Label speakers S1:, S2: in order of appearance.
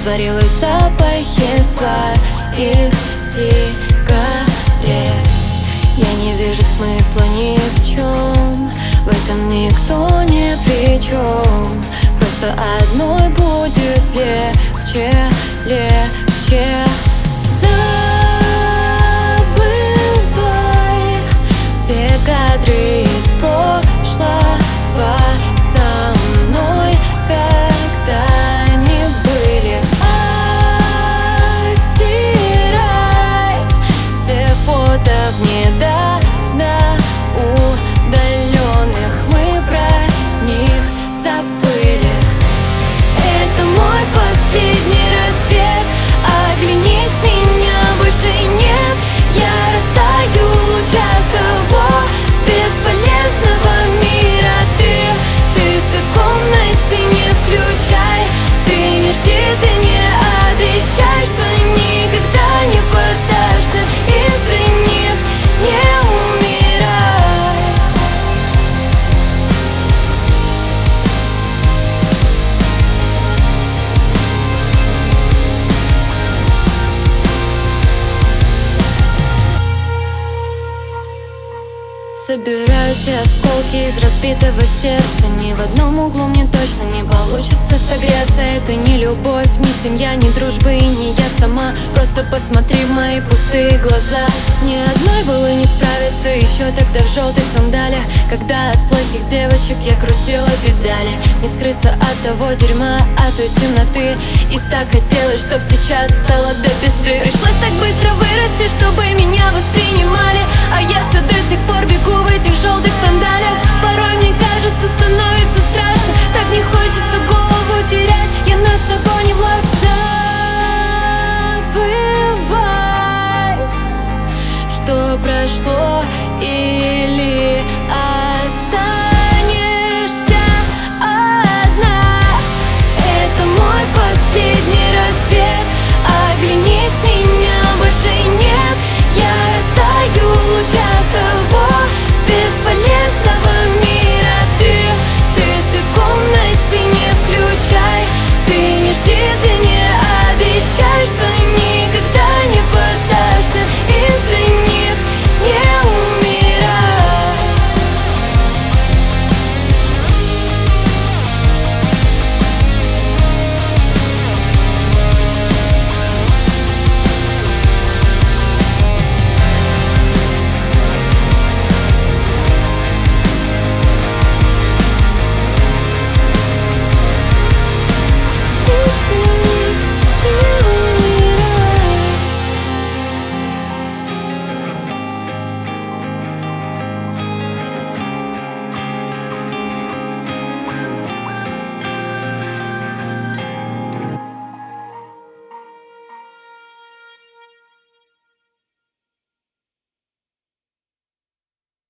S1: растворилась в запахе своих сигарет. Я не вижу смысла ни в чем, в этом никто не при чем. Просто одной будет легче, легче. Забывай все кадры из прошлого со мной, когда они были. Стирай все фото в недавно удаленных, мы про них забыли. Это мой последний рассвет, оглянись, меня больше нет. Я растаю в лучах того бесполезного мира. Ты свет в комнате не включай, ты не жди, ты не обещай, что никогда не поддашься, из-за них не умирай. Собираю те осколки из разбитого сердца. Ни в одном углу мне точно не получится согреться. Это не любовь, ни семья, ни дружба и не я сама. Просто посмотри в мои пустые глаза. Ни одной было не справиться еще тогда в желтых сандалиях, когда от плохих девочек я крутила педали. Не скрыться от того дерьма, от той темноты. И так хотелось, чтоб сейчас стало до пизды. Пришлось так быстро вырасти, чтобы меня воспринимали, а я все